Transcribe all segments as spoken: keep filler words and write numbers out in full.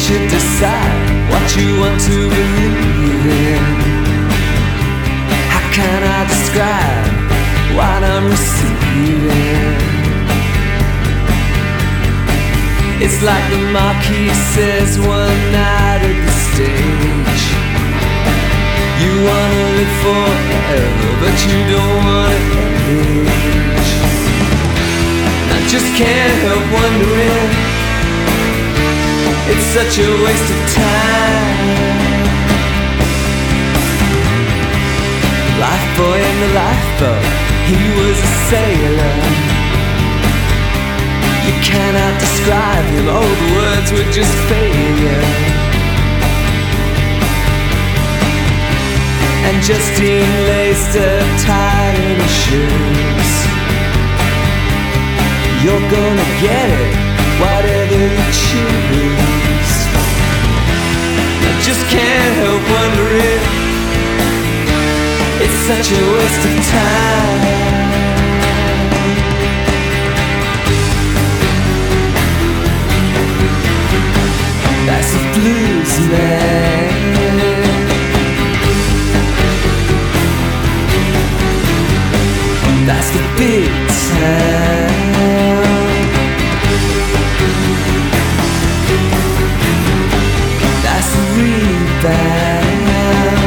should decide what you want to believe in. How can I describe what I'm receiving? It's like the marquee says one night at the stage, you wanna live forever, but you don't wanna age. And I just can't help wondering, it's such a waste of time. Lifeboy in the lifeboat, he was a sailor. You cannot describe him, all the words were just failure. And Justine laced her tight in her shoes. You're gonna get it, whatever you choose. I just can't help wondering, it's such a waste of time. That's the blues man. That's the big town. That's the rebound.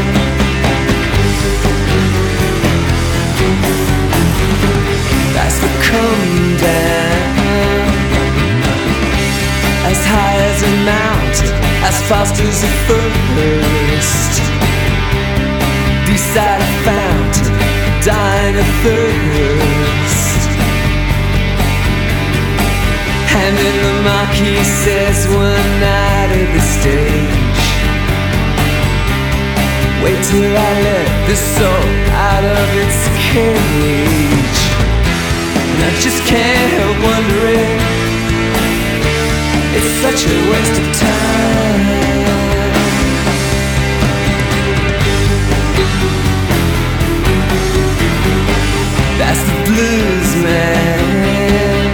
That's the come down. As high as a mountain, as fast as a first. Beside a fountain, dying of thirst. And then the marquee says one night at the stage, wait till I let this soul out of its cage. And I just can't help wondering, it's such a waste of time. That's the blues man.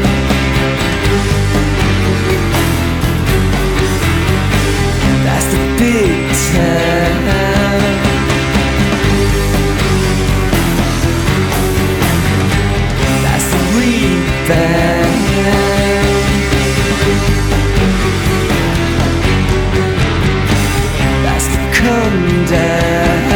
That's the big town. That's the rebound. That's the come down.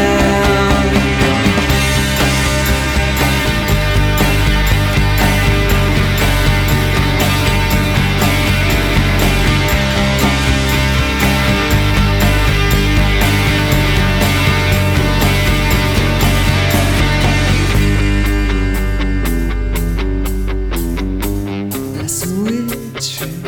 That's a witch.